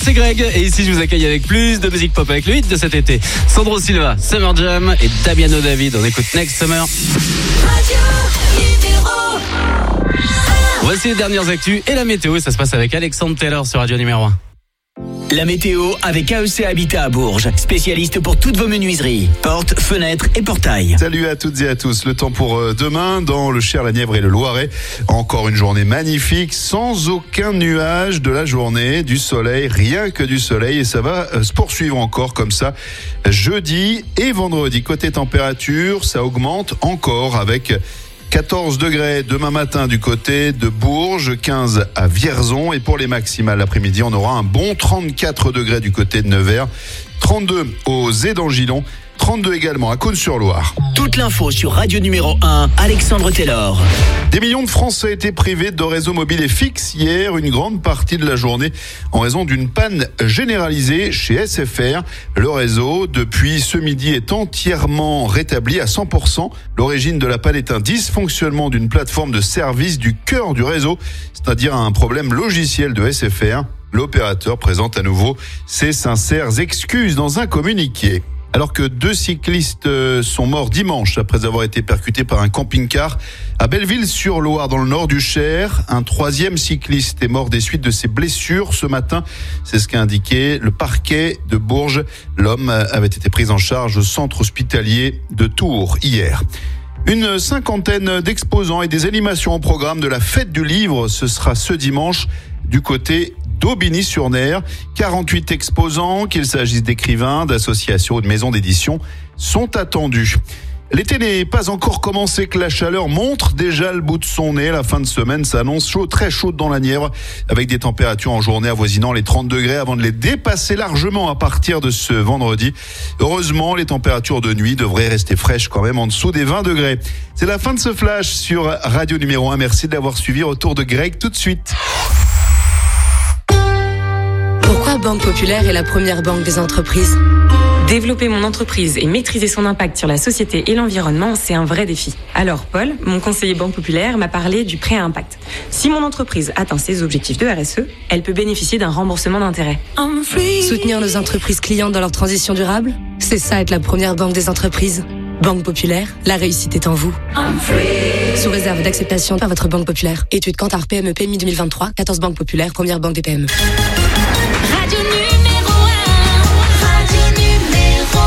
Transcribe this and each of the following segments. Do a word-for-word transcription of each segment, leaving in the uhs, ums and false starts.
c'est Greg et ici je vous accueille avec plus de musique pop avec le hit de cet été. Sandro Silva, Summer Jam et Damiano David. On écoute Next Summer. Voici les dernières actus et la météo. Et ça se passe avec Alexandre Taylor sur Radio numéro un. La météo avec A E C Habitat à Bourges, spécialiste pour toutes vos menuiseries, portes, fenêtres et portails. Salut à toutes et à tous. Le temps pour demain dans le Cher, la Nièvre et le Loiret. Encore une journée magnifique, sans aucun nuage de la journée, du soleil, rien que du soleil, et ça va se poursuivre encore comme ça jeudi et vendredi. Côté température, ça augmente encore avec quatorze degrés demain matin du côté de Bourges, quinze à Vierzon, et pour les maximales l'après-midi, on aura un bon trente-quatre degrés du côté de Nevers, trente-deux aux Édangilons, trente-deux également à Cône-sur-Loire. Toute l'info sur Radio numéro un, Alexandre Taylor. Des millions de Français étaient privés de réseau mobile et fixe hier, une grande partie de la journée, en raison d'une panne généralisée chez S F R. Le réseau, depuis ce midi, est entièrement rétabli à cent pour cent. L'origine de la panne est un dysfonctionnement d'une plateforme de service du cœur du réseau, c'est-à-dire un problème logiciel de S F R. L'opérateur présente à nouveau ses sincères excuses dans un communiqué. Alors que deux cyclistes sont morts dimanche après avoir été percutés par un camping-car à Belleville-sur-Loire dans le nord du Cher. Un troisième cycliste est mort des suites de ses blessures ce matin. C'est ce qu'a indiqué le parquet de Bourges. L'homme avait été pris en charge au centre hospitalier de Tours hier. Une cinquantaine d'exposants et des animations au programme de la fête du livre. Ce sera ce dimanche du côté d'Aubigny-sur-Ner. quarante-huit exposants, qu'il s'agisse d'écrivains, d'associations ou de maisons d'édition, sont attendus. L'été n'est pas encore commencé que la chaleur montre déjà le bout de son nez. La fin de semaine s'annonce chaud, très chaude dans la Nièvre, avec des températures en journée avoisinant les trente degrés avant de les dépasser largement à partir de ce vendredi. Heureusement, les températures de nuit devraient rester fraîches quand même en dessous des vingt degrés. C'est la fin de ce flash sur Radio numéro un. Merci de l'avoir suivi. Retour de Greg tout de suite. Pourquoi Banque Populaire est la première banque des entreprises ? Développer mon entreprise et maîtriser son impact sur la société et l'environnement, c'est un vrai défi. Alors Paul, mon conseiller Banque Populaire, m'a parlé du prêt à impact. Si mon entreprise atteint ses objectifs de R S E, elle peut bénéficier d'un remboursement d'intérêt. Soutenir nos entreprises clientes dans leur transition durable ? C'est ça être la première banque des entreprises. Banque Populaire, la réussite est en vous. Sous réserve d'acceptation par votre Banque Populaire. Étude Kantar P M E P M I deux mille vingt-trois, quatorze Banque Populaire, première banque des P M E. Radio numéro un, Radio numéro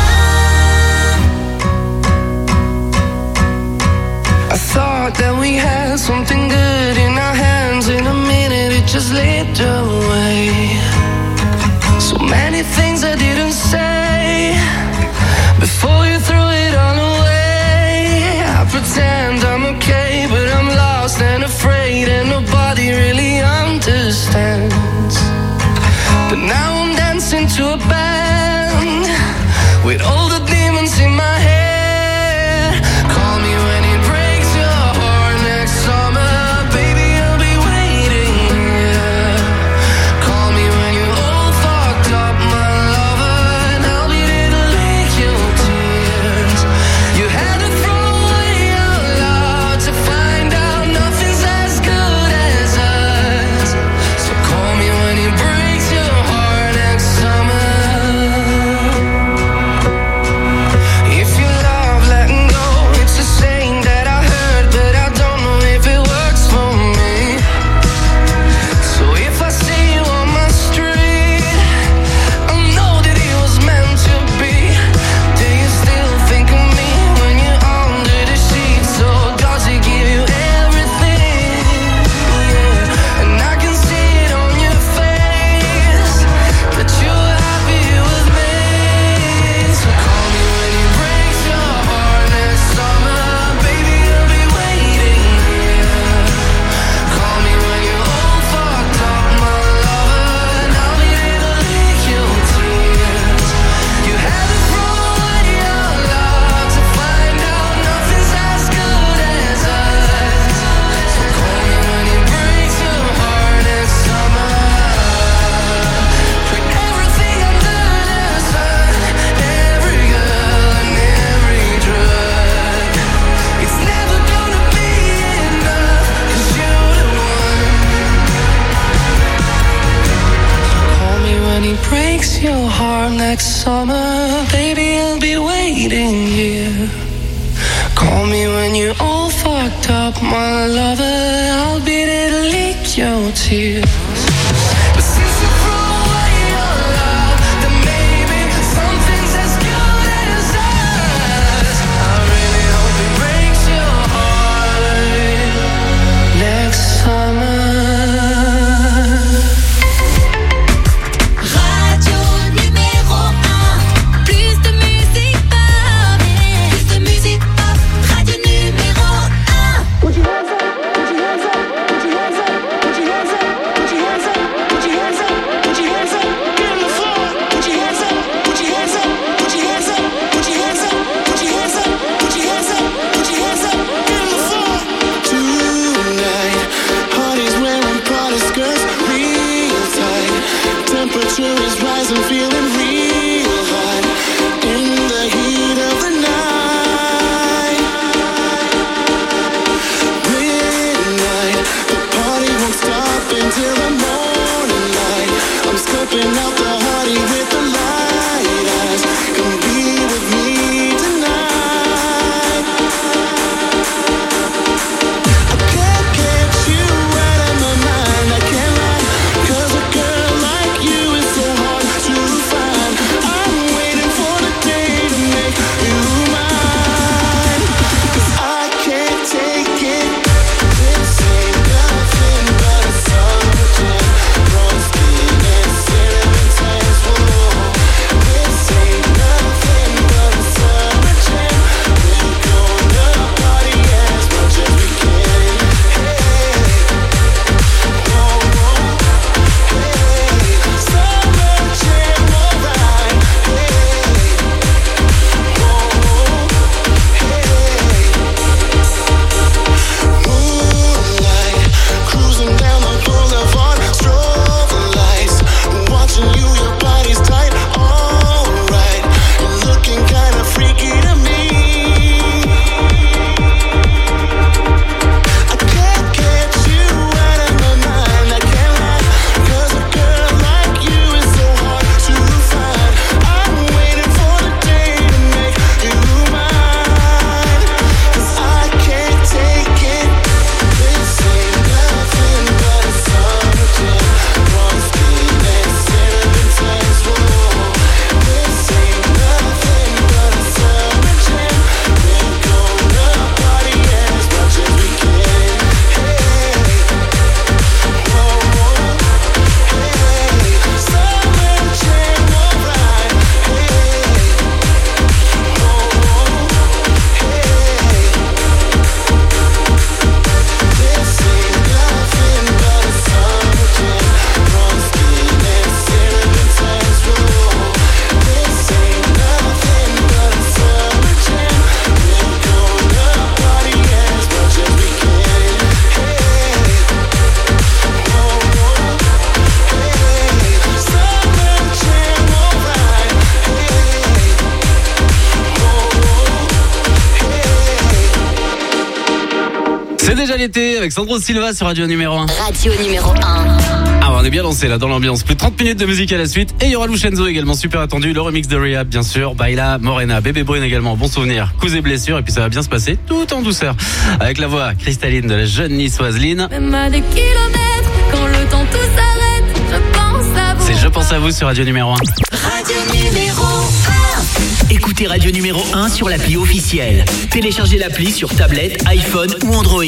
un. I thought that we had something good in our hands. In a minute it just slipped away. So many things I didn't say before you threw it all away. I pretend I'm okay, but I'm lost and afraid, and nobody really understands. summer, baby, I'll be waiting here. Call me when you're all fucked up, my lover. I'll be there to lick your tears. But since you threw away your love, then maybe something's as good as us. I really hope it breaks your heart next summer. C'est déjà l'été avec Sandro Silva sur Radio numéro un. Radio numéro un. Ah, on est bien lancé là dans l'ambiance. Plus de trente minutes de musique à la suite. Et il y aura Lucenzo également, super attendu. Le remix de Rehab, bien sûr. Baila, Morena, Bébé Brune également. Bon souvenir. Coups et blessures. Et puis ça va bien se passer tout en douceur. Avec la voix cristalline de la jeune niçoise Lynn. Même à des kilomètres, quand le temps tout s'arrête, je pense à vous. C'est Je pense à vous sur Radio numéro un. Radio numéro un. Écoutez Radio numéro un sur l'appli officielle. Téléchargez l'appli sur tablette, iPhone ou Android.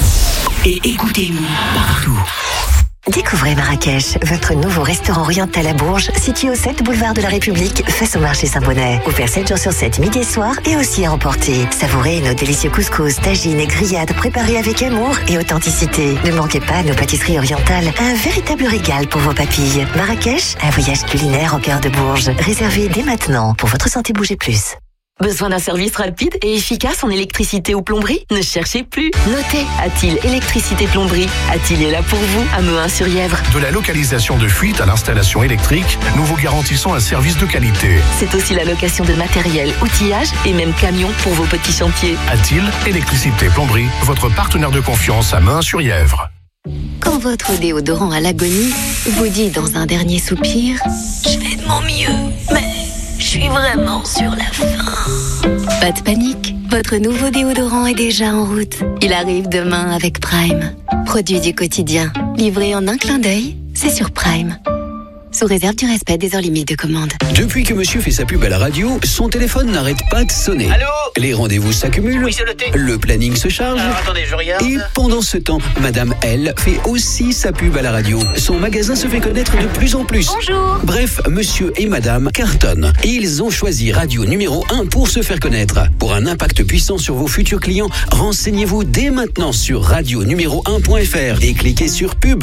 Et écoutez-nous partout. Découvrez Marrakech, votre nouveau restaurant oriental à Bourges, situé au sept boulevard de la République, face au marché Saint-Bonnet. Ouvert sept jours sur sept, midi et soir, et aussi à emporter. Savourez nos délicieux couscous, tagines et grillades préparés avec amour et authenticité. Ne manquez pas nos pâtisseries orientales, un véritable régal pour vos papilles. Marrakech, un voyage culinaire au cœur de Bourges. Réservé dès maintenant. Pour votre santé, bougez plus. Besoin d'un service rapide et efficace en électricité ou plomberie? Ne cherchez plus. Notez, A-t-il Électricité Plomberie. A-t-il est là pour vous à Mehun-sur-Yèvre. De la localisation de fuite à l'installation électrique, nous vous garantissons un service de qualité. C'est aussi la location de matériel, outillage et même camions pour vos petits chantiers. A-t-il Électricité Plomberie, votre partenaire de confiance à Mehun-sur-Yèvre. Quand votre déodorant à l'agonie vous dit dans un dernier soupir « Je fais de mon mieux, mais je suis vraiment sur la fin. Pas de panique, votre nouveau déodorant est déjà en route. Il arrive demain avec Prime. Produit du quotidien, livré en un clin d'œil, c'est sur Prime. Sous réserve du respect des heures limites de commande. Depuis que monsieur fait sa pub à la radio, son téléphone n'arrête pas de sonner. Allô ? Les rendez-vous s'accumulent, Oui, c'est noté. le planning se charge. Alors, attendez, je regarde. Et pendant ce temps, Madame L fait aussi sa pub à la radio. Son magasin se fait connaître de plus en plus. Bonjour. Bref, monsieur et madame cartonnent. Et ils ont choisi radio numéro un pour se faire connaître. Pour un impact puissant sur vos futurs clients, renseignez-vous dès maintenant sur radio numéro un point f r et cliquez sur pub.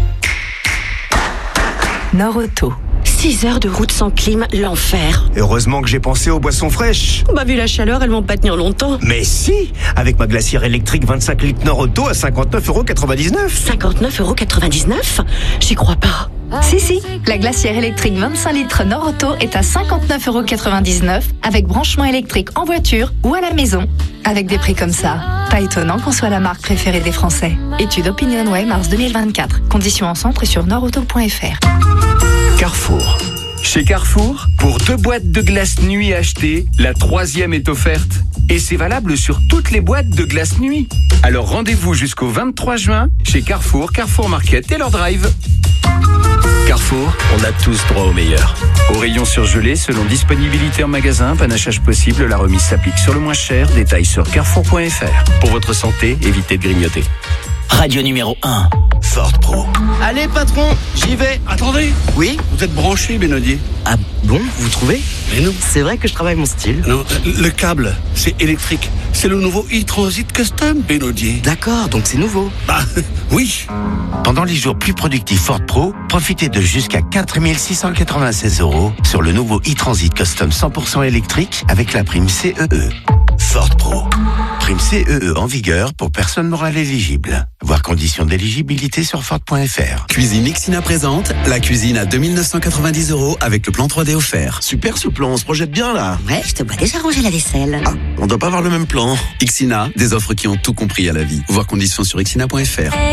Nord-Auto. six heures de route sans clim, l'enfer. Heureusement que j'ai pensé aux boissons fraîches. Bah vu la chaleur, elles vont pas tenir longtemps. Mais si, avec ma glacière électrique vingt-cinq litres Nord-Auto à cinquante-neuf euros quatre-vingt-dix-neuf. cinquante-neuf euros quatre-vingt-dix-neuf ? J'y crois pas. Si, si, la glacière électrique vingt-cinq litres Nord-Auto est à cinquante-neuf euros quatre-vingt-dix-neuf avec branchement électrique en voiture ou à la maison. Avec des prix comme ça, pas étonnant qu'on soit la marque préférée des Français. Étude OpinionWay mars deux mille vingt-quatre. Conditions en centre et sur nordauto point f r. Carrefour. Chez Carrefour, pour deux boîtes de glace nuit achetées, la troisième est offerte. Et c'est valable sur toutes les boîtes de glace nuit. Alors rendez-vous jusqu'au vingt-trois juin chez Carrefour, Carrefour Market et leur drive. Carrefour, on a tous droit au meilleur. Au rayon surgelé, selon disponibilité en magasin, panachage possible, la remise s'applique sur le moins cher. Détails sur carrefour point f r. Pour votre santé, évitez de grignoter. Radio numéro un. Ford Pro. Allez patron, j'y vais. Attendez. Oui. Vous êtes branché, Benodier. Ah bon, vous trouvez? Mais non. C'est vrai que je travaille mon style. Non, le câble, c'est électrique. C'est le nouveau e-Transit Custom, Benodier. D'accord, donc c'est nouveau. Bah, oui. Pendant les jours plus productifs Ford Pro, profitez de jusqu'à quatre mille six cent quatre-vingt-seize euros sur le nouveau e-Transit Custom cent pour cent électrique avec la prime C E E. Ford Pro. Prime C E E en vigueur pour personnes morales éligibles. Voir conditions d'éligibilité sur Ford point f r. Cuisine Ixina présente la cuisine à deux mille neuf cent quatre-vingt-dix euros avec le plan trois D offert. Super ce plan, on se projette bien là. Ouais, je te vois déjà ranger la vaisselle. Ah, on doit pas avoir le même plan. Ixina, des offres qui ont tout compris à la vie. Voir conditions sur ixina point f r.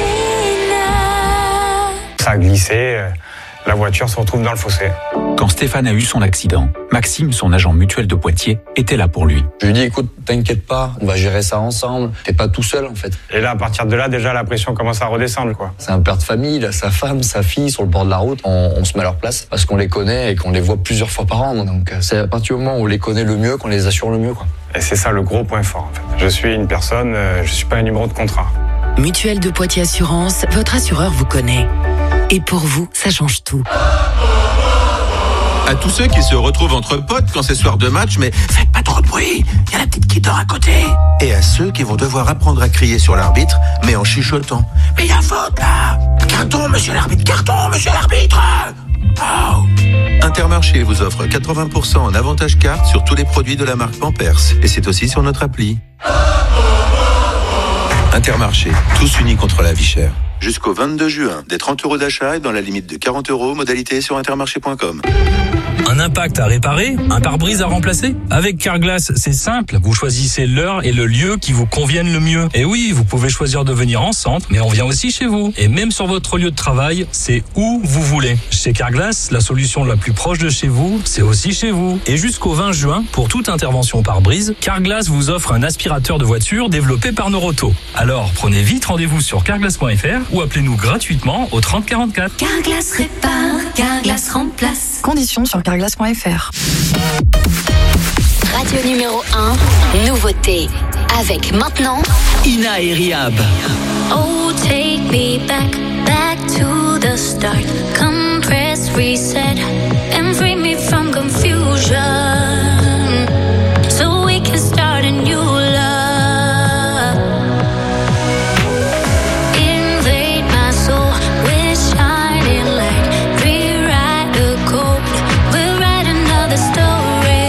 Ça a glissé, euh, la voiture se retrouve dans le fossé. Quand Stéphane a eu son accident, Maxime, son agent mutuel de Poitiers, était là pour lui. Je lui dis, écoute, t'inquiète pas, on va gérer ça ensemble. T'es pas tout seul, en fait. Et là, à partir de là, déjà, la pression commence à redescendre, quoi. C'est un père de famille, il a sa femme, sa fille sur le bord de la route. On, on se met à leur place parce qu'on les connaît et qu'on les voit plusieurs fois par an. Donc, c'est à partir du moment où on les connaît le mieux qu'on les assure le mieux, quoi. Et c'est ça le gros point fort, en fait. Je suis une personne, euh, je suis pas un numéro de contrat. Mutuelle de Poitiers Assurance, votre assureur vous connaît. Et pour vous, ça change tout. À tous ceux qui se retrouvent entre potes quand c'est soir de match, mais faites pas trop de bruit, il y a la petite qui dort à côté. Et à ceux qui vont devoir apprendre à crier sur l'arbitre, mais en chuchotant. Mais il y a faute là. Carton, monsieur l'arbitre, carton, monsieur l'arbitre. Oh. Intermarché vous offre quatre-vingts pour cent en avantage carte sur tous les produits de la marque Pampers. Et c'est aussi sur notre appli. Intermarché, tous unis contre la vie chère. Jusqu'au vingt-deux juin, des trente euros d'achat et dans la limite de quarante euros, modalité sur intermarché point com. Un impact à réparer, un pare-brise à remplacer? Avec Carglass, c'est simple. Vous choisissez l'heure et le lieu qui vous conviennent le mieux. Et oui, vous pouvez choisir de venir en centre, mais on vient aussi chez vous. Et même sur votre lieu de travail, c'est où vous voulez. Chez Carglass, la solution la plus proche de chez vous, c'est aussi chez vous. Et jusqu'au vingt juin, pour toute intervention pare-brise, Carglass vous offre un aspirateur de voiture développé par Noroto. Alors, prenez vite rendez-vous sur carglass point f r ou appelez-nous gratuitement au trente quarante-quatre. Carglass répare, Carglass remplace. Conditions sur carglass point f r. Radio numéro un, nouveauté. Avec maintenant Ina et Riab. Oh, take me back, back to the start. Compress, reset, and free me from confusion. So we can start a new love. Invade my soul with shining light. Rewrite the code, we'll write another story.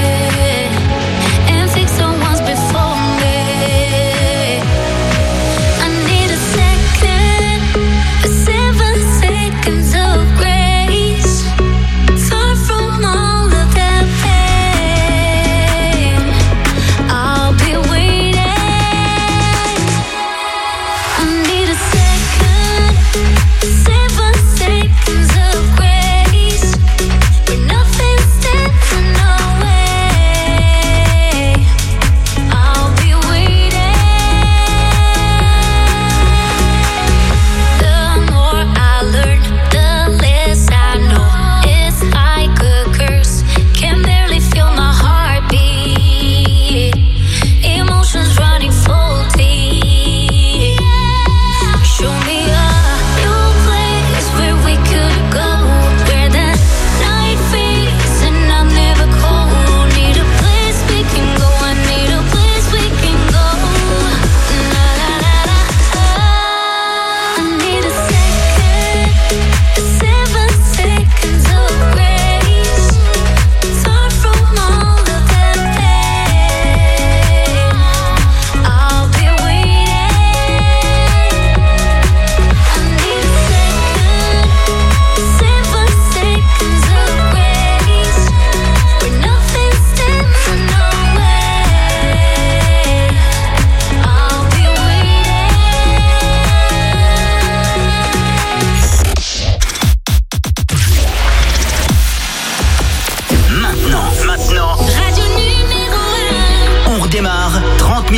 And fix the ones before me. I need a second, a seven seconds of grace. Far from all of that pain.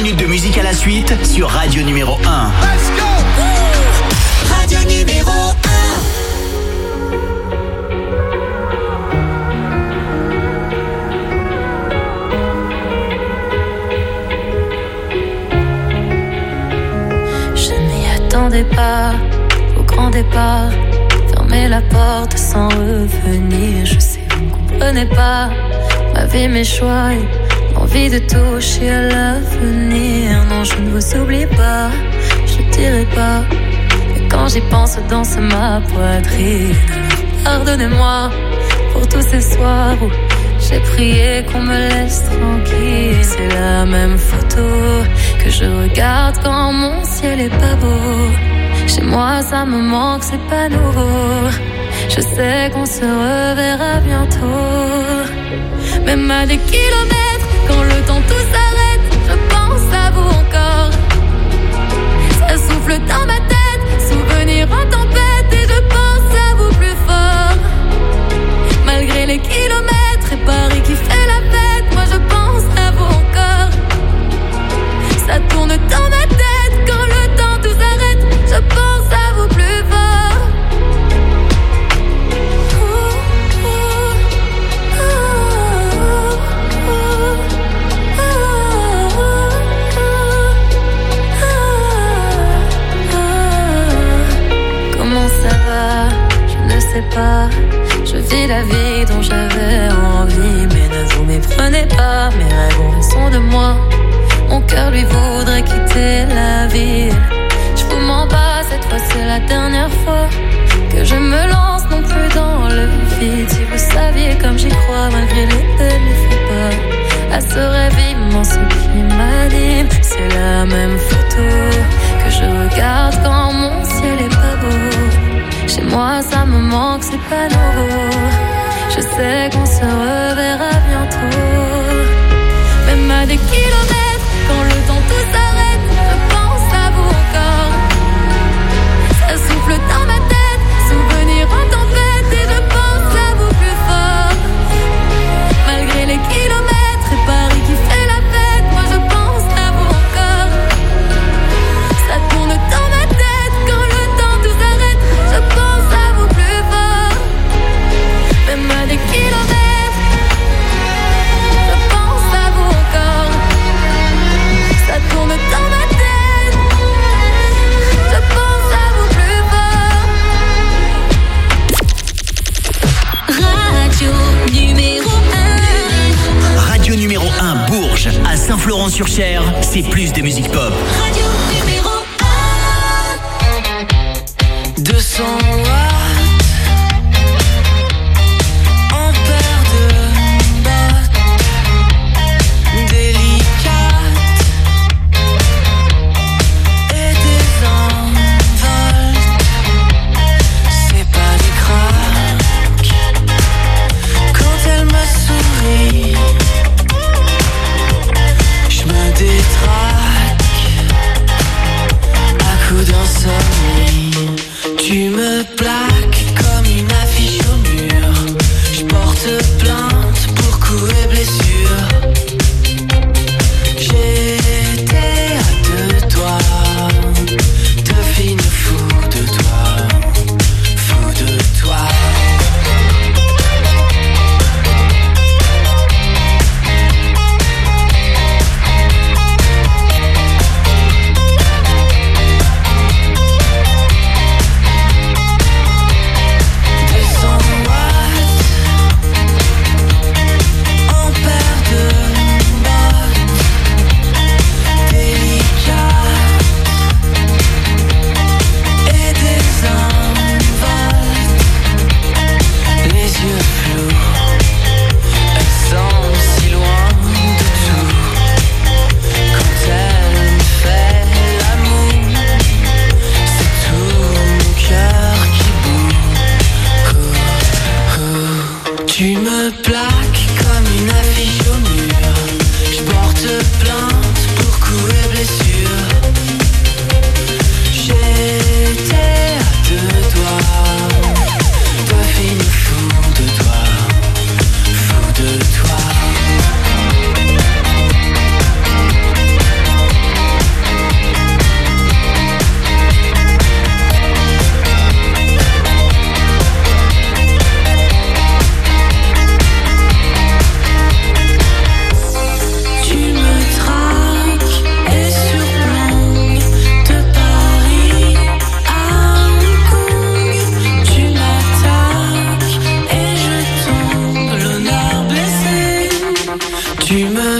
minutes de musique à la suite sur Radio numéro un. Let's go! Radio numéro un. Je m'y attendais pas au grand départ. Fermer la porte sans revenir. Je sais, vous ne comprenez pas ma vie, mes choix et l'envie de toucher à l'avenir. Non, je ne vous oublie pas, je ne dirai pas. Mais quand j'y pense, danse ma poitrine. Pardonnez-moi pour tous ces soirs où j'ai prié qu'on me laisse tranquille. C'est la même photo que je regarde quand mon ciel est pas beau. Chez moi ça me manque, c'est pas nouveau. Je sais qu'on se reverra bientôt. Même à des kilomètres, quand le temps tout s'arrête, je pense à vous encore. Ça souffle dans ma tête, souvenir en tempête, et je pense à vous plus fort. Malgré les kilomètres et Paris qui fait la fête, moi je pense à vous encore. Ça tourne dans ma tête, quand le temps tout s'arrête, je pense à vous plus fort. Comment ça va? Je ne sais pas. Je vis la vie dont j'avais envie, mais ne vous méprenez pas, mes rêves ont raison de moi. Mon cœur lui voudrait quitter la ville. Je vous mens pas, cette fois c'est la dernière fois que je me lance non plus dans le vide. Si vous saviez comme j'y crois, malgré les peines, les faux pas, à ce rêve immense qui m'anime. C'est la même photo que je regarde quand mon ciel est pas beau. Chez moi ça me manque, c'est pas nouveau. Je sais qu'on se reverra bientôt. Même à des kilomètres, quand le temps tout s'arrête, je pense à vous encore. Ça souffle dans ma tête, souvenir en tempête, et je pense à vous plus fort. Malgré les kilomètres et Paris qui fait la fête, moi je pense à vous encore. Ça tourne dans ma tête, quand le temps tout s'arrête, je pense à vous plus fort. Même à des kilomètres, je pense à vous encore. Ça tourne dans ma tête, je pense à vous plus fort. Radio numéro un. Radio numéro un Bourges, à Saint-Florent-sur-Cher, c'est plus de musique pop. Radio numéro un. deux cents watts. En paire de bottes délicates et des envols. C'est pas des craques. Quand elle me sourit, je me détraque à coups d'insomnie. Tu me plaques.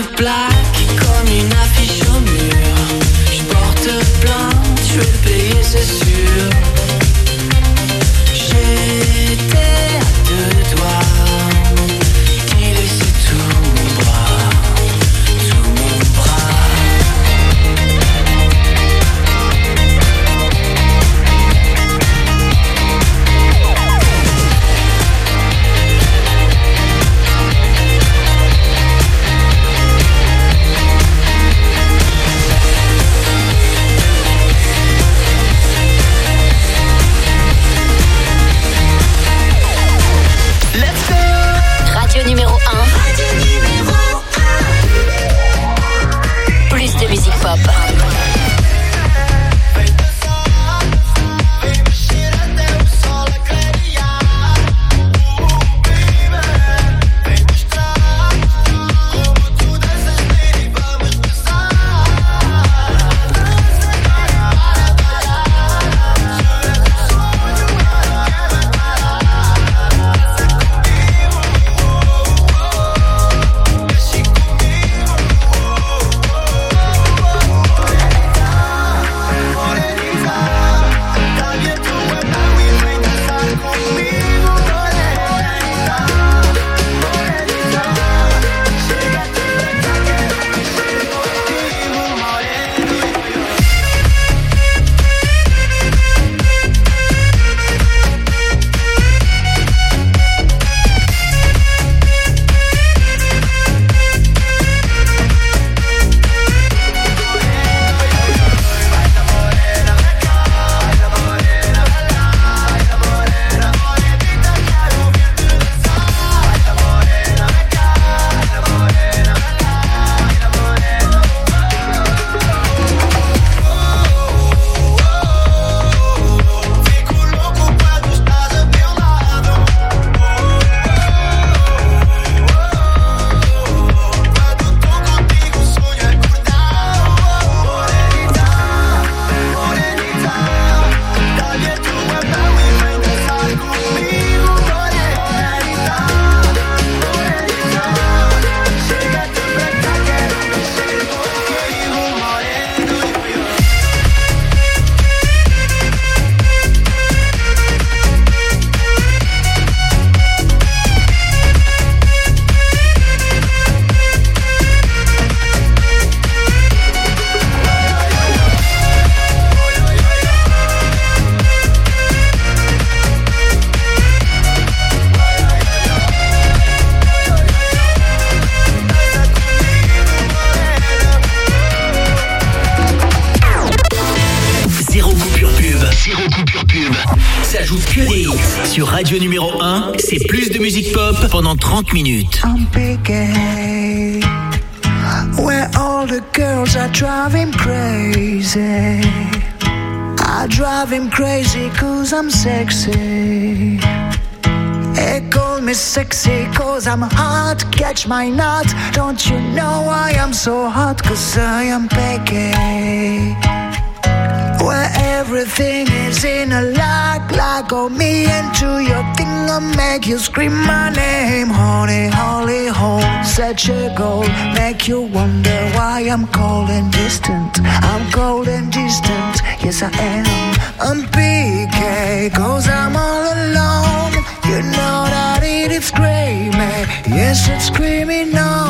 de plaques comme une affiche au mur. Je porte plainte, je vais le payer, c'est sûr. J'étais à deux doigts d'y laisser tout mon bras, tout mon bras. Radio numéro un. Radio numéro un. Plus de musique pop. Sur Radio numéro un, c'est plus de musique pop pendant trente minutes. I'm picking where all the girls are driving crazy. I drive him crazy cause I'm sexy. They call me sexy cause I'm hot. Catch my nut. Don't you know I am so hot cause I am picky. Where everything is in a lock, lock on me into your thing, I'll make you scream my name. Honey, holy hole, such a goal, make you wonder why I'm cold and distant. I'm cold and distant, yes I am. I'm P K, cause I'm all alone. You know that it is screaming, yes it's screaming no.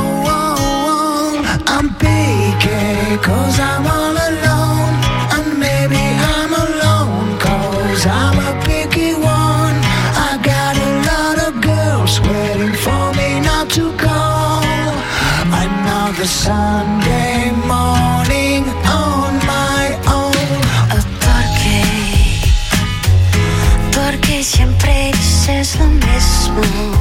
I'm P K, cause I'm all alone. Maybe I'm alone, cause I'm a picky one. I got a lot of girls waiting for me not to go. Another Sunday morning on my own. ¿Por qué? Porque siempre dices lo mismo.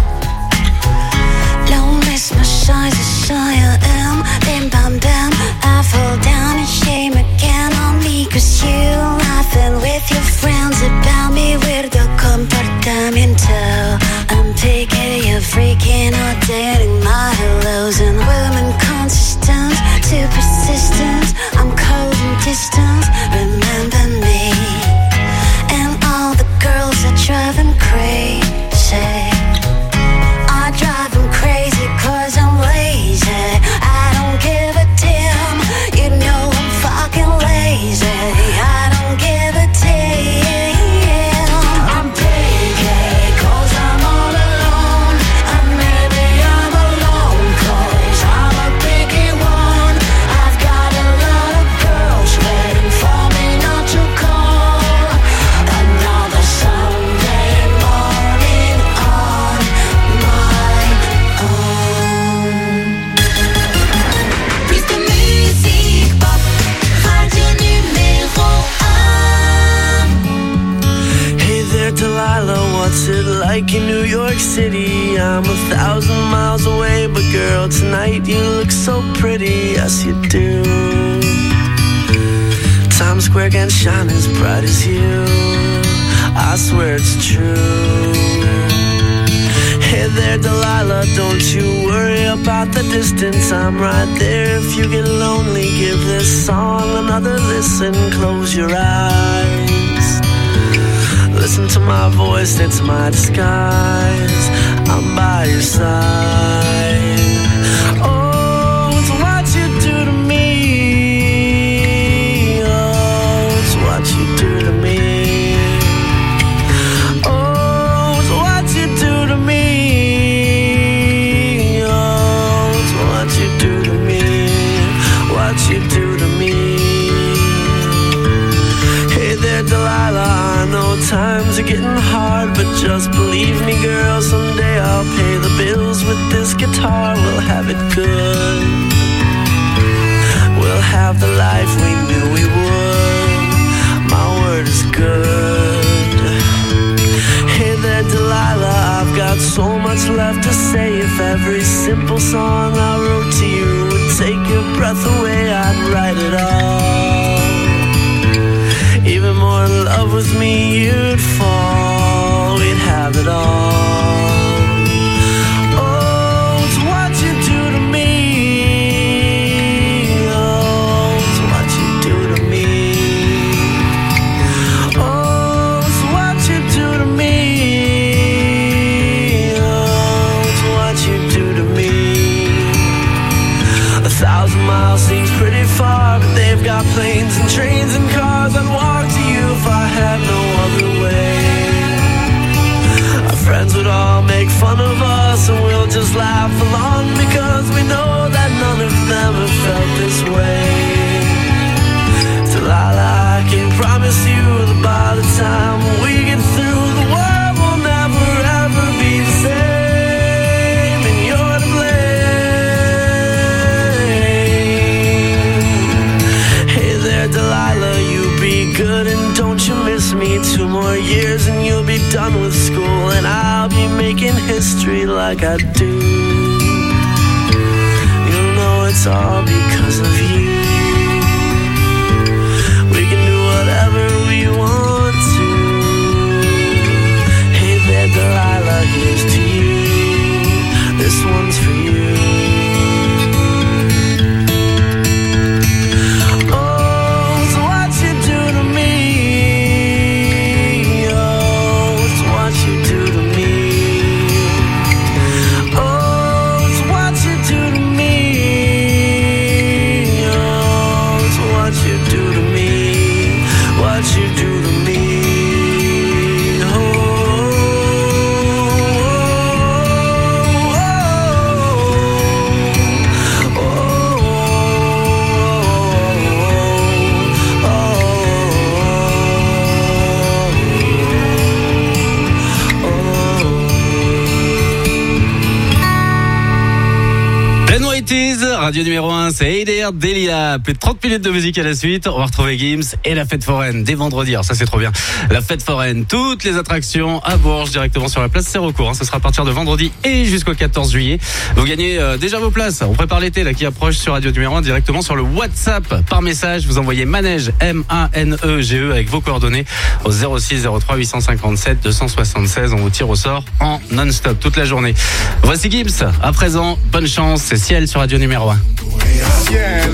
Lo mismo soy, soy I am. Bim bam bam, I fall down and shame again on me. Cause you laughing with your friends about me. Weirdo comportamiento. I'm picky, you're freaking out, dating my hellos. And women consistent, too persistent. I'm cold and distant, remember me. And all the girls are driving crazy. I drive them crazy cause I'm lazy. I don't I'm a thousand miles away, but girl, tonight you look so pretty, yes you do. Times Square can't shine as bright as you, I swear it's true. Hey there, Delilah, don't you worry about the distance, I'm right there. If you get lonely, give this song another listen, close your eyes. Listen to my voice, it's my disguise, I'm by your side. Oh, it's what you do to me, oh, it's what you do to me. Oh, it's what you do to me, oh, it's what you do to me, what you do to me. Hey there, Delilah, I know times are getting hard, but just believe me, girl, someday I'll pay the bills with this guitar. We'll have it good, we'll have the life we knew we would, my word is good. Hey there, Delilah, I've got so much left to say. If every simple song I wrote to you would take your breath away, I'd write it all. Even more in love with me, you'd fall, we'd have it all. Oh, it's what you do to me, oh, it's what you do to me. Oh, it's what you do to me, oh, it's what you do to me. A thousand miles seems pretty far, but they've got planes and trains and cars. I'd walk to you if I had no other way. Our friends would all make fun of us, and we'll just laugh along, because we know that none of them have felt this way. Delilah, I can promise you that by the time we get through, the world will never ever be the same, and you're to blame. Hey there, Delilah, you be good and don't you miss me. Two more years and you'll be done with school, and I'll be making history like I do. You know it's all because of you. We can do whatever we want to. Hey there, Delilah, here's to you, this one's for you. Radio numéro un, c'est Hey There, Delia. Plus de trente minutes de musique à la suite. On va retrouver Gims et la fête foraine dès vendredi. Alors ça, c'est trop bien. La fête foraine, toutes les attractions à Bourges, directement sur la place Sérocourt. Hein. Ce sera à partir de vendredi et jusqu'au quatorze juillet. Vous gagnez euh, déjà vos places. On prépare l'été là qui approche sur Radio numéro un, directement sur le WhatsApp. Par message, vous envoyez Manège, M A N E G E, avec vos coordonnées au zéro six zéro trois huit cent cinquante-sept deux cent soixante-seize. On vous tire au sort en non-stop toute la journée. Voici Gims. À présent, bonne chance. C'est Ciel sur Radio numéro un. Ciel,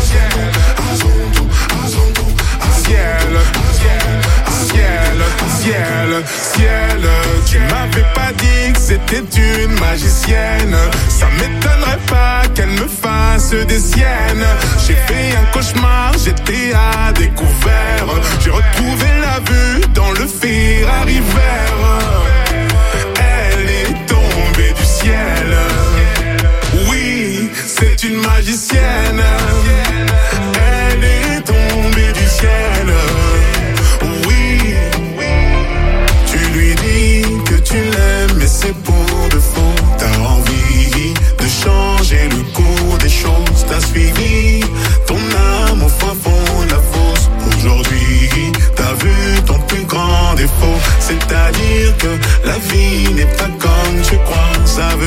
ciel, ciel, ciel, ciel. Tu m'avais pas dit que c'était une magicienne. Ça m'étonnerait pas qu'elle me fasse des siennes. J'ai fait un cauchemar, j'étais à découvert. J'ai retrouvé la vue dans le Ferrari vert. Elle est tombée du ciel. Oui, c'est une magicienne. Elle est tombée du ciel. Oui, tu lui dis que tu l'aimes, mais c'est pour de faux. T'as envie de changer le cours des choses. T'as suivi ton âme au fin fond de la fosse. Aujourd'hui, t'as vu ton plus grand défaut. C'est-à-dire que la vie n'est pas comme tu crois. Ça veut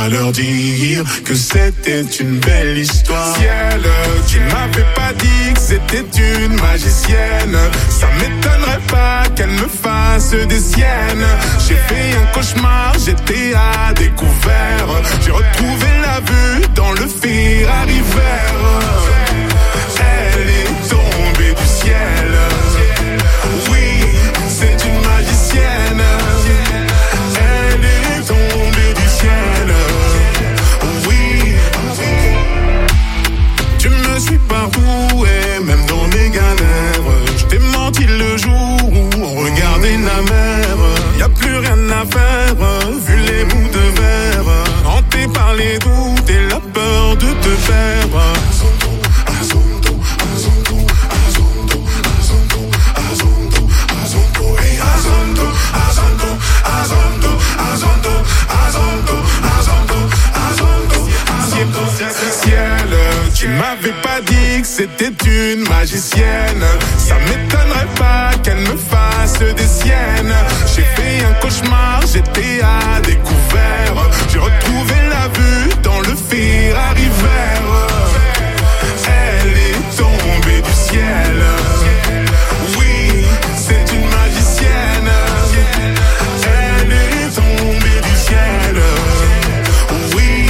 à leur dire que c'était une belle histoire. Ciel, tu m'avais pas dit que c'était une magicienne. Ça m'étonnerait pas qu'elle me fasse des siennes. J'ai fait un cauchemar, j'étais à découvert. J'ai retrouvé la vue dans le Ferrari vert. Elle est tombée du ciel. Oui, c'est une magicienne. Elle est tombée du ciel. Oui, tu me suis partout et même dans mes galères. Je t'ai menti le jour où on regardait la mer. Y'a plus rien à faire, vu les bouts de verre. Hanté par les doutes et la peur de te perdre. Ciel, tu m'avais pas dit que c'était une magicienne. Ça m'étonnerait pas qu'elle me fasse des siennes. J'ai fait un cauchemar, j'étais à découvert. J'ai retrouvé la vue dans le Ferrari vert. Elle est tombée du ciel. Oui, c'est une magicienne. Elle est tombée du ciel. Oui.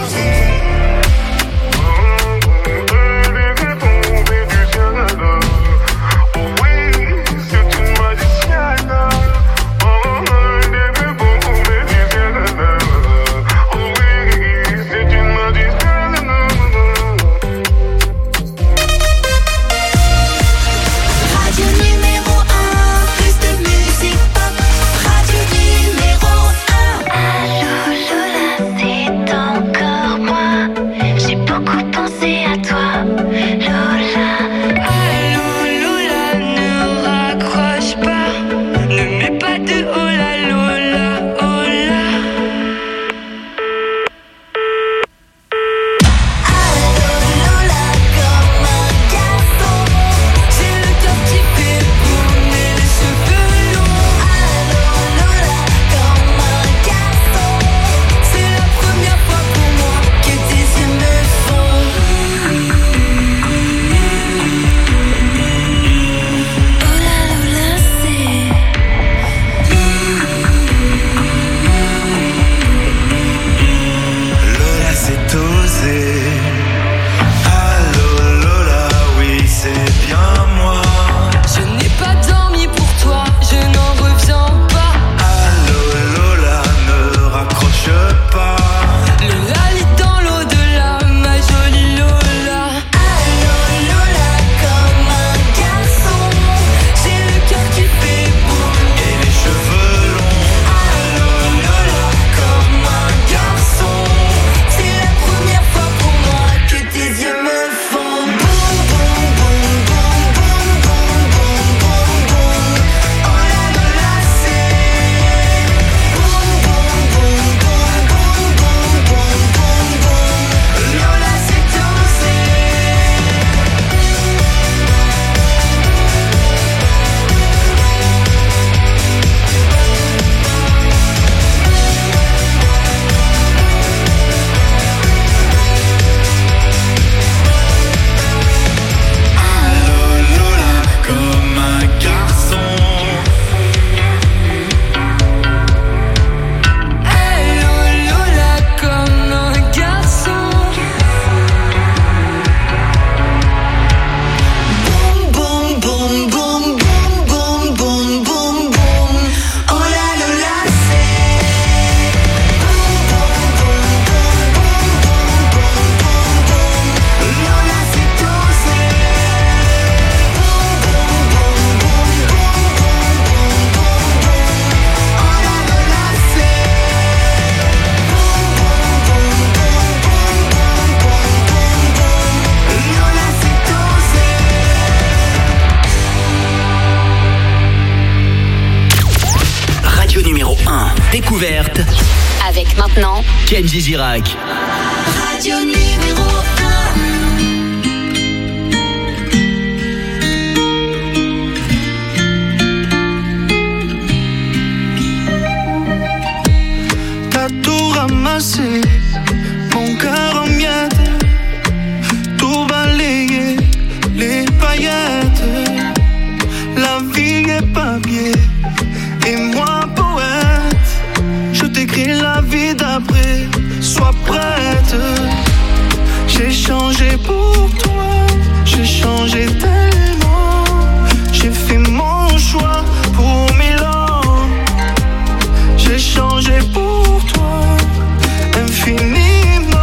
Découverte. Avec maintenant Kenji Girac. Radio numéro T'as tout ramassé, sois prête. J'ai changé pour toi, j'ai changé tellement. J'ai fait mon choix pour Milan. J'ai changé pour toi infiniment.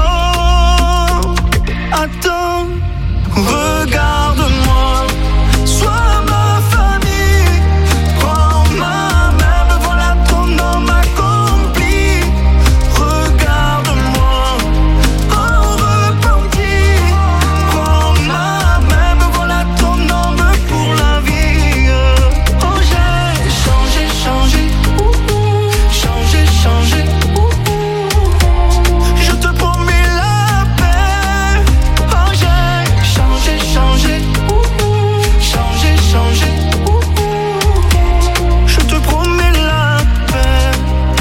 Attends, regarde-moi, sois ma famille. Prends ma main, me voilà ton homme accompli. Regarde-moi, en repenti. Prends ma main, me voilà ton homme pour la vie. Oh, j'ai changé, changé, ouh, ouh. Changé, changé, ouh, ouh. Je te promets la paix. Oh, j'ai changé, changé, ouh, ouh. Changé, changé, ouh, ouh. Je te promets la paix.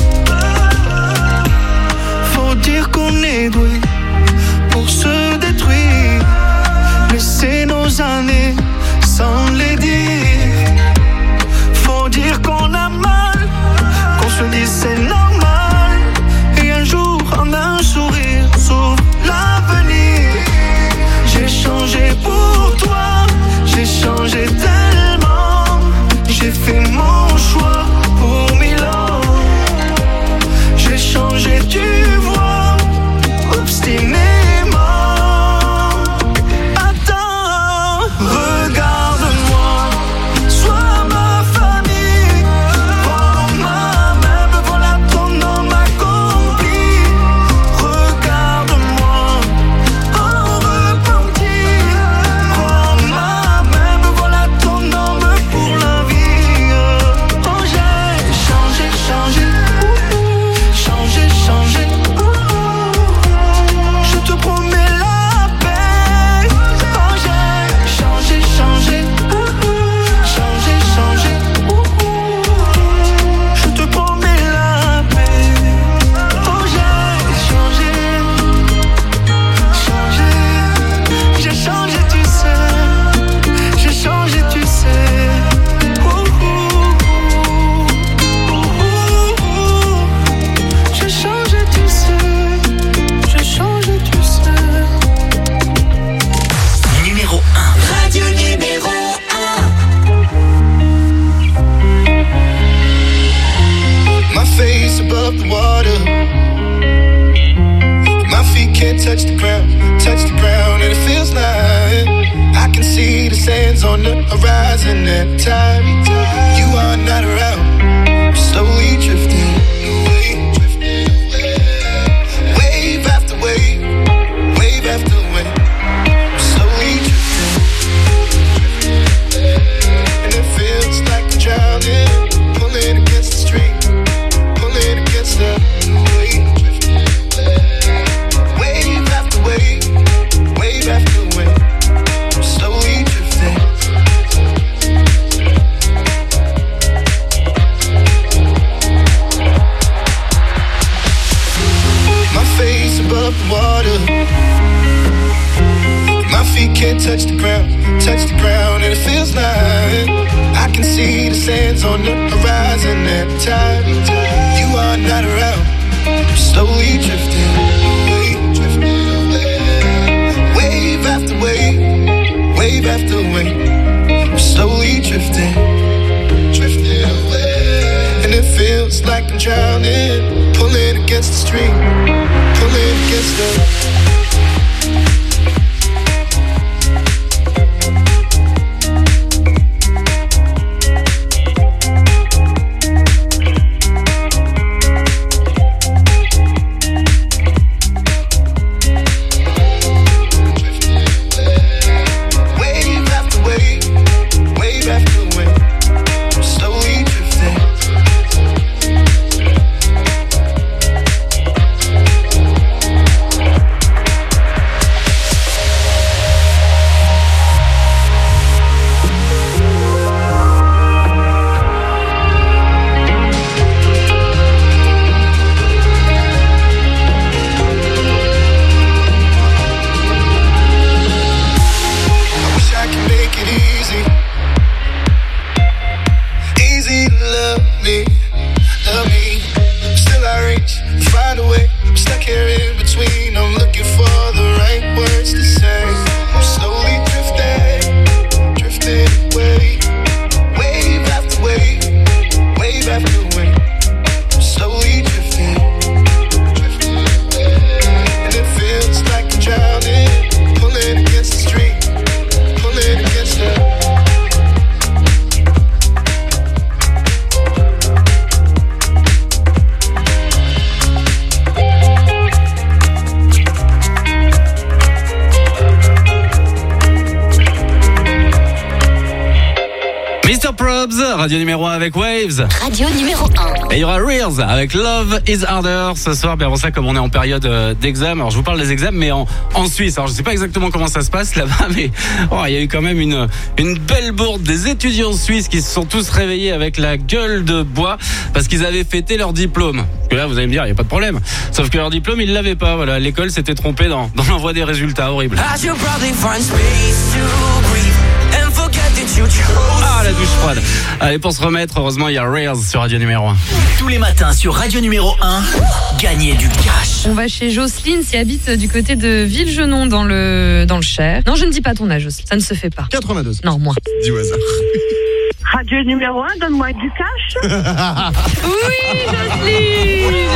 Faut dire qu'on est doué pour se détruire. Laisser nos années sans les dire. Faut dire qu'on a mal, qu'on se dit c'est normal. Et un jour en un sourire s'ouvre l'avenir. J'ai changé pour toi, j'ai changé tellement. J'ai fait mon choix pour Milan. J'ai changé, tu vois, obstinément. Attends, regarde-moi, sois ma famille. Prends ma main, me voilà ton homme accompli. Regarde-moi, en repenti. Prends ma main, me voilà ton homme pour la vie. Oh, j'ai changé, changé, ouh, ouh. Changé, changé, ouh, ouh. Je te promets la paix. Oh, j'ai changé, changé, ouh, ouh. Changé, changé, ouh, ouh. Je te promets la paix. Oh, j'ai changé, changé. J'ai changé, tu sais. J'ai changé, tu sais. Ouh, ouh. Ouh, ouh. J'ai changé, tu sais. J'ai changé, tu sais. Numéro un. Radio numéro un. My face above the water. My feet can't touch the ground, touch the ground, and it feels like I can see the sands on the horizon every time you are not around. I'm slowly drifting away, drifting away. Wave after wave, wave after wave. I'm slowly drifting, and it feels like I'm drowning, pulling against the stream, pulling against the wave. Wave after wave, wave after wave. I'm slowly drifting. My face above the water. My feet can't touch the ground, touch the ground, and it feels like I can see the sands on the horizon every time you are not around. I'm slowly drifting away, drifting away. Wave after wave, wave after wave. I'm slowly drifting, drifting away. And it feels like I'm drowning, pulling against the stream, pulling against the Hobbs, radio numéro un avec Waves. Radio numéro un. Et il y aura Reels avec Love is Harder ce soir. Bien avant ça, comme on est en période euh, d'examen, alors je vous parle des examens, mais en, en Suisse. Alors je sais pas exactement comment ça se passe là-bas, mais oh, il y a eu quand même une, une belle bourde des étudiants suisses qui se sont tous réveillés avec la gueule de bois parce qu'ils avaient fêté leur diplôme. Parce que là, vous allez me dire, il n'y a pas de problème. Sauf que leur diplôme, ils l'avaient pas. Voilà, l'école s'était trompée dans, dans l'envoi des résultats. Horrible. Ah, la douche froide. Allez, pour se remettre, heureusement, il y a Reels sur radio numéro un. Tous les matins sur radio numéro un, gagnez du cash. On va chez Jocelyne, qui habite du côté de Villegenon dans le, dans le Cher. Non, je ne dis pas ton âge, Jocelyne. Ça ne se fait pas. quatre-vingt-deux. Non, moi. Dis au hasard. Radio numéro un, donne-moi du cash. Oui, Jocelyne.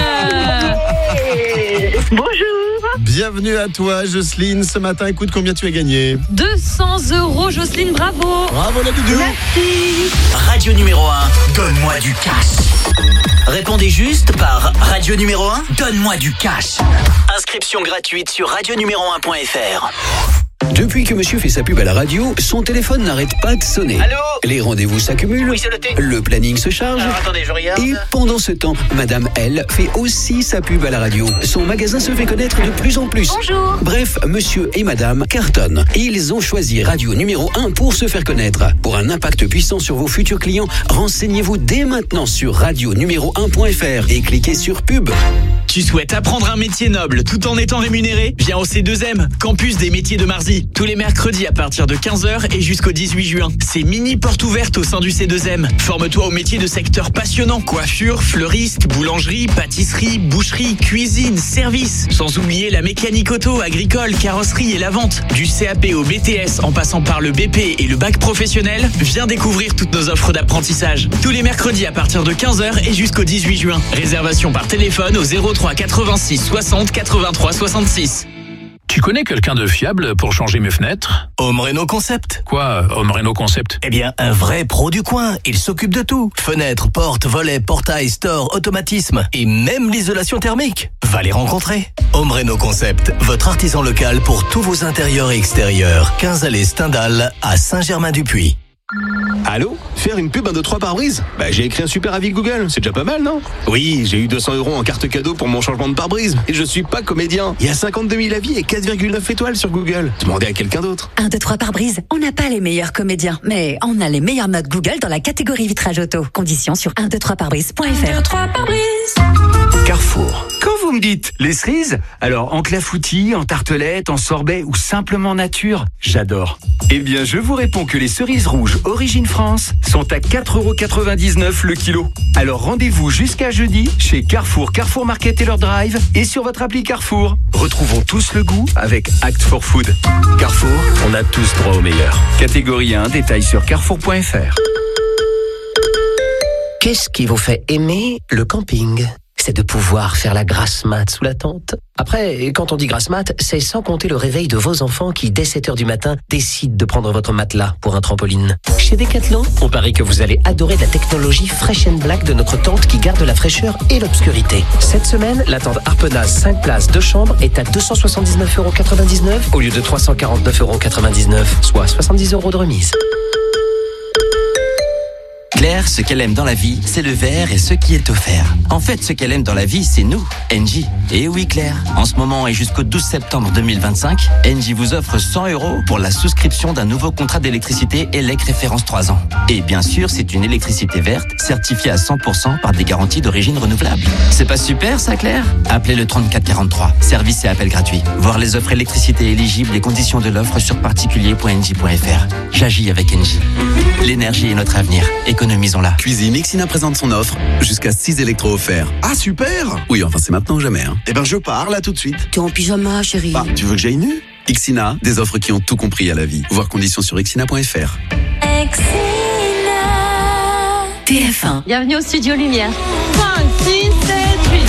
Bonjour. Bienvenue à toi, Jocelyne. Ce matin, écoute combien tu as gagné. deux cents euros, Jocelyne, bravo. Bravo, la doudou. Merci. Radio numéro un, donne-moi du cash. Répondez juste par radio numéro un, donne-moi du cash. Inscription gratuite sur radio numéro un point f r. Depuis que monsieur fait sa pub à la radio, son téléphone n'arrête pas de sonner. Allô ? Les rendez-vous s'accumulent, Oui, c'est noté. le planning se charge. Alors, attendez, je regarde. Et pendant ce temps, madame, elle, fait aussi sa pub à la radio. Son magasin se fait connaître de plus en plus. Bonjour. Bref, monsieur et madame cartonnent. Et ils ont choisi radio numéro un pour se faire connaître. Pour un impact puissant sur vos futurs clients, renseignez-vous dès maintenant sur radio numéro un point f r et cliquez sur pub. Tu souhaites apprendre un métier noble tout en étant rémunéré ? Viens au C deux M, campus des métiers de Marzy. Tous les mercredis à partir de quinze heures et jusqu'au dix-huit juin. C'est mini porte ouverte au sein du C deux M. Forme-toi aux métiers de secteurs passionnants. Coiffure, fleuriste, boulangerie, pâtisserie, boucherie, cuisine, service. Sans oublier la mécanique auto, agricole, carrosserie et la vente. Du C A P au B T S en passant par le B P et le bac professionnel, viens découvrir toutes nos offres d'apprentissage. Tous les mercredis à partir de quinze heures et jusqu'au dix-huit juin. Réservation par téléphone au zéro trois quatre-vingt-six soixante quatre-vingt-trois soixante-six. Tu connais quelqu'un de fiable pour changer mes fenêtres ? Home Reno Concept. Quoi, Home Reno Concept ? Eh bien, un vrai pro du coin. Il s'occupe de tout. Fenêtres, portes, volets, portails, stores, automatisme et même l'isolation thermique. Va les rencontrer. Home Reno Concept, votre artisan local pour tous vos intérieurs et extérieurs. quinze allées Stendhal à Saint-Germain-du-Puy. Allô ? Faire une pub un deux trois pare-brise ? Bah j'ai écrit un super avis Google, c'est déjà pas mal, non ? Oui, j'ai eu deux cents euros en carte cadeau pour mon changement de pare-brise. Et je suis pas comédien. Il y a cinquante-deux mille avis et quatre virgule neuf étoiles sur Google. Demandez à quelqu'un d'autre. un, deux, trois pare-brise. On n'a pas les meilleurs comédiens, mais on a les meilleures notes Google dans la catégorie vitrage auto. Conditions sur un deux trois pare-brise point f r. un, deux, trois pare-brise. Carrefour. Quand vous me dites les cerises, alors en clafoutis, en tartelette, en sorbet ou simplement nature, j'adore. Eh bien, je vous réponds que les cerises rouges Origine France sont à quatre euros quatre-vingt-dix-neuf le kilo. Alors rendez-vous jusqu'à jeudi chez Carrefour, Carrefour Market Taylor Drive et sur votre appli Carrefour. Retrouvons tous le goût avec Act for Food. Carrefour, on a tous droit au meilleur. Catégorie un, détail sur carrefour point f r. Qu'est-ce qui vous fait aimer le camping ? C'est de pouvoir faire la grasse mat sous la tente. Après, quand on dit grasse mat, c'est sans compter le réveil de vos enfants qui, dès sept heures du matin, décident de prendre votre matelas pour un trampoline. Chez Decathlon, on parie que vous allez adorer la technologie Fresh and Black de notre tente qui garde la fraîcheur et l'obscurité. Cette semaine, la tente Harpenaz cinq places deux chambres est à deux cent soixante-dix-neuf euros quatre-vingt-dix-neuf au lieu de trois cent quarante-neuf euros quatre-vingt-dix-neuf, soit soixante-dix euros de remise. Claire, ce qu'elle aime dans la vie, c'est le verre et ce qui est offert. En fait, ce qu'elle aime dans la vie, c'est nous, Engie. Et oui, Claire, en ce moment et jusqu'au douze septembre deux mille vingt-cinq, Engie vous offre cent euros pour la souscription d'un nouveau contrat d'électricité E L E C référence trois ans. Et bien sûr, c'est une électricité verte, certifiée à cent pour cent par des garanties d'origine renouvelable. C'est pas super, ça, Claire ? Appelez le trente-quatre quarante-trois. Service et appel gratuit. Voir les offres électricité éligibles et conditions de l'offre sur particulier point engie point f r. J'agis avec Engie. L'énergie est notre avenir. Économisons-la. Cuisine, Ixina présente son offre. Jusqu'à six électros offerts. Ah, super! Oui, enfin, c'est maintenant ou jamais. Hein. Eh ben, je pars là tout de suite. T'es en pyjama, chérie. Bah, tu veux que j'aille nu? Ixina, des offres qui ont tout compris à la vie. Voir conditions sur ixina point f r. T F un. Bienvenue au Studio Lumière. cinq, six, sept, huit.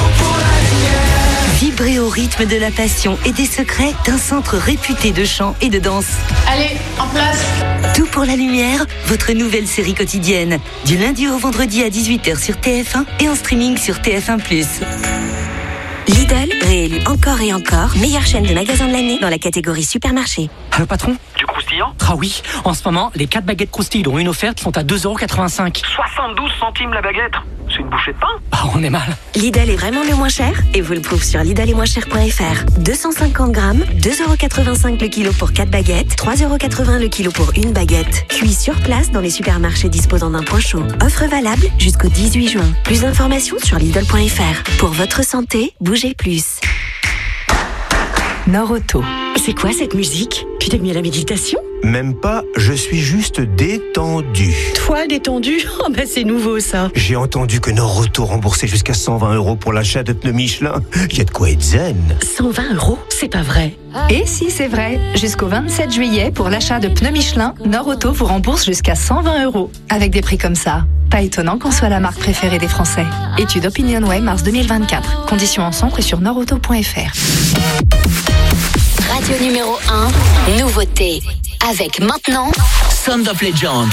Vibrez au rythme de la passion et des secrets d'un centre réputé de chant et de danse. Allez, en place. Tout pour la lumière, votre nouvelle série quotidienne. Du lundi au vendredi à dix-huit heures sur T F un et en streaming sur T F un plus. Lidl, réélu encore et encore, meilleure chaîne de magasins de l'année dans la catégorie supermarché. Allô patron ? Du coup, croustillant? Ah oui, en ce moment, les quatre baguettes croustilles dont une offerte sont à deux euros quatre-vingt-cinq. soixante-douze centimes la baguette. C'est une bouchée de pain. Ah, on est mal. Lidl est vraiment le moins cher et vous le prouve sur Lidl et moins cher point f r. deux cent cinquante grammes, deux euros quatre-vingt-cinq le kilo pour quatre baguettes, trois euros quatre-vingts le kilo pour une baguette. Cuit sur place dans les supermarchés disposant d'un point chaud. Offre valable jusqu'au dix-huit juin. Plus d'informations sur Lidl point f r. Pour votre santé, bougez plus. Nord-Auto. C'est quoi cette musique? Tu t'es mis à la méditation? Même pas, je suis juste détendu. Toi, détendu? Oh bah c'est nouveau ça. J'ai entendu que Nord-Auto remboursait jusqu'à cent vingt euros pour l'achat de pneus Michelin. Il y a de quoi être zen. cent vingt euros? C'est pas vrai. Et si c'est vrai, jusqu'au vingt-sept juillet, pour l'achat de pneus Michelin, Nord-Auto vous rembourse jusqu'à cent vingt euros. Avec des prix comme ça, pas étonnant qu'on soit la marque préférée des Français. Étude OpinionWay mars deux mille vingt-quatre. Conditions en centre et sur nordauto point f r. Radio numéro un, nouveauté. Avec maintenant Sound of Legend.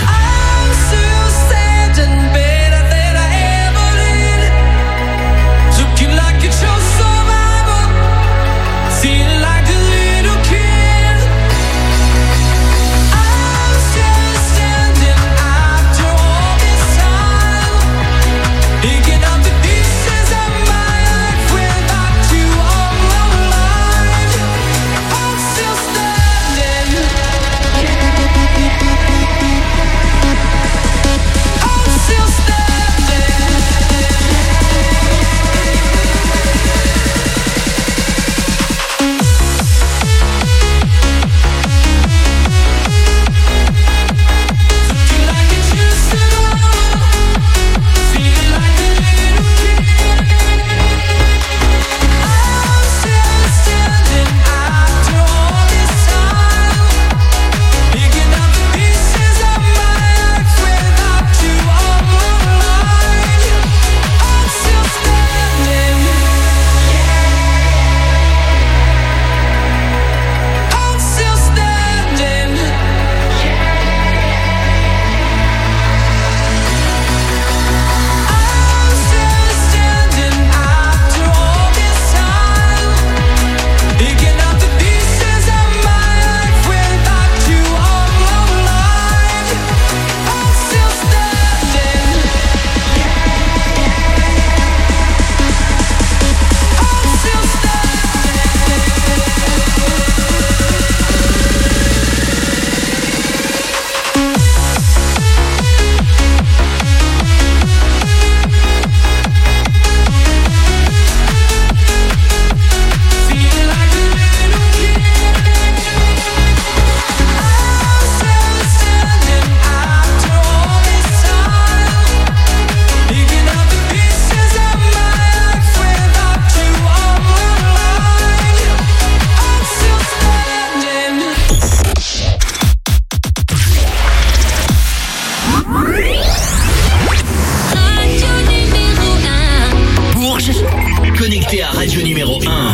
Connecté à Radio numéro un.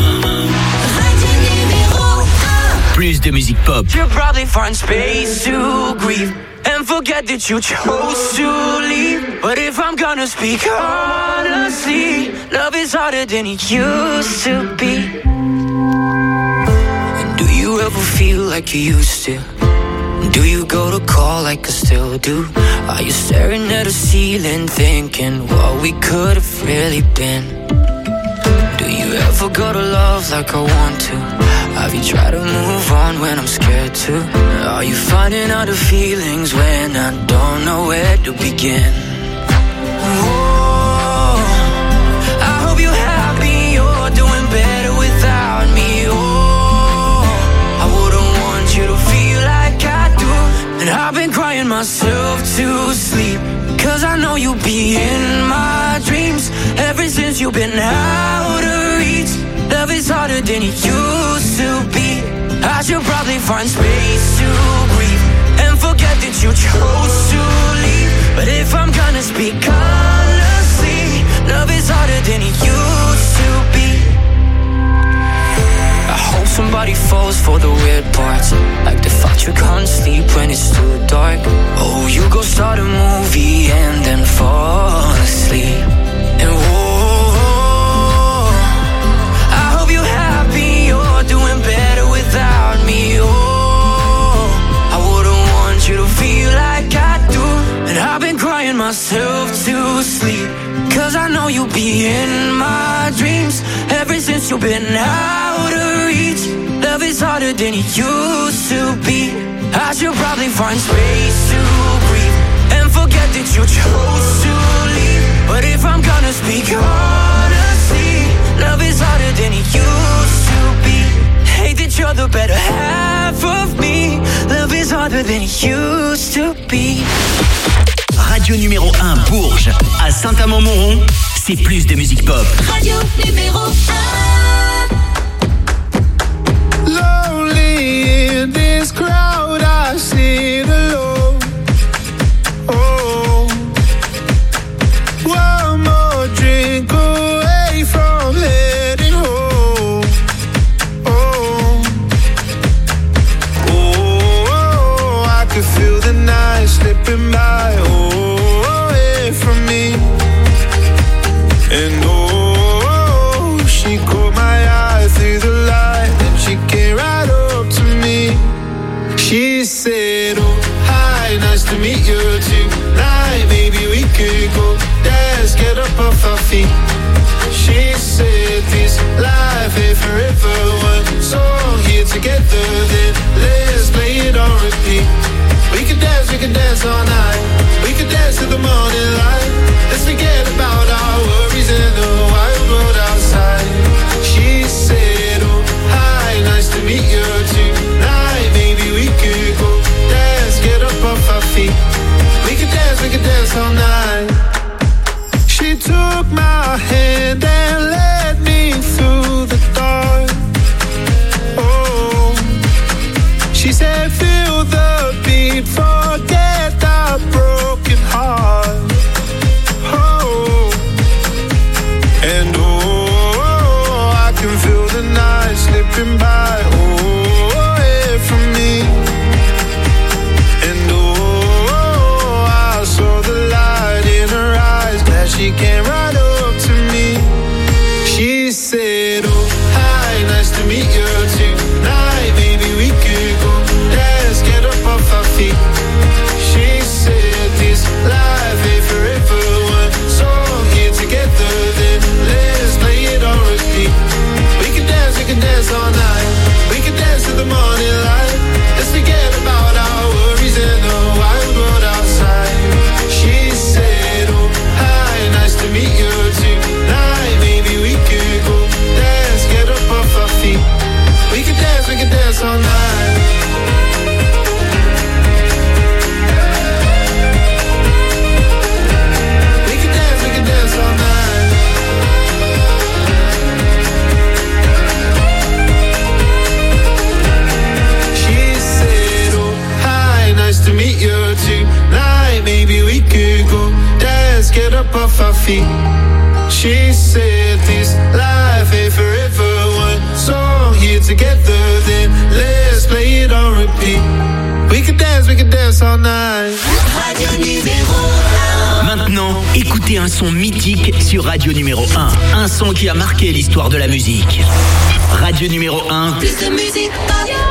Plus de musique pop. You'll probably find space to grieve and forget that you chose to leave. But if I'm gonna speak honestly, love is harder than it used to be. And do you ever feel like you used to? Do you go to call like I still do? Are you staring at a ceiling thinking what we could have really been? Do you ever go to love like I want to? Have you tried to move on when I'm scared to? Are you finding out the feelings when I don't know where to begin? Oh, I hope you're happy, you're doing better without me. Oh, I wouldn't want you to feel like I do. And I've been crying myself to sleep, cause I know you'll be in my dreams. Ever since you've been out of reach, love is harder than it used to be. I should probably find space to breathe and forget that you chose to leave. But if I'm gonna speak honestly, love is harder than it used to be. I hope somebody falls for the weird parts, like the fact you can't sleep when it's too dark. Oh, you go start a movie and then fall asleep. And whoa, I hope you're happy, you're doing better without me. Oh, I times. Ever since you've been out of reach, love is harder than it used to be. I should probably find space to breathe and forget that you chose to leave. But if I'm gonna speak honestly, love is harder than it used to be. Hate that you're the better half of me. Love is harder than it used to be. Radio numéro un Bourges, à Saint-Amand-Montrond, c'est plus de musique pop. Radio numéro un. Lonely in this crowd, I sit alone. Oh, one more drink away from heading home. Oh, oh, I could feel the night slipping by. Oh, away from me. And oh, she caught my eye through the light, and she came right up to me. She said, oh, hi, nice to meet you tonight. Maybe we could go dance, get up off our feet. She said, this life ain't forever. One song here together, then let's play it on repeat. We could dance, we could dance all night. We could dance to the morning light. Let's forget about our worries in the wild world outside. She said, oh, hi, nice to meet you tonight. Maybe we could go dance, get up off our feet. We could dance, we could dance all night. She took my hand and led me through the dark. Oh, she said, feel the beat, forget the broken heart. Oh, and oh, I can feel the night slipping by. Oh, away from me. And oh, I saw the light in her eyes. Glad she came right up to me. She said, oh, hi, nice to meet you tonight. Maybe we could go dance, get up off our feet. She said, this life ain't forever. One song here together, then let's play it on repeat. We can dance, we can dance all night. We can dance to the morning light. Let's forget about our worries in the wild world outside. She said, oh, hi, nice to meet you tonight. Maybe we could go dance, get up off our feet. We can dance, we can dance all night. We can dance, we can dance all night. She said, oh, hi, nice to meet you tonight. Maybe we could go dance, get up off our feet. She said, this life ain't forever. One song here together, then let's play it on repeat. We can dance, we can dance all night. Radio numéro un. Maintenant, écoutez un son mythique sur Radio numéro un. Un son qui a marqué l'histoire de la musique. Radio numéro un. Plus de musique,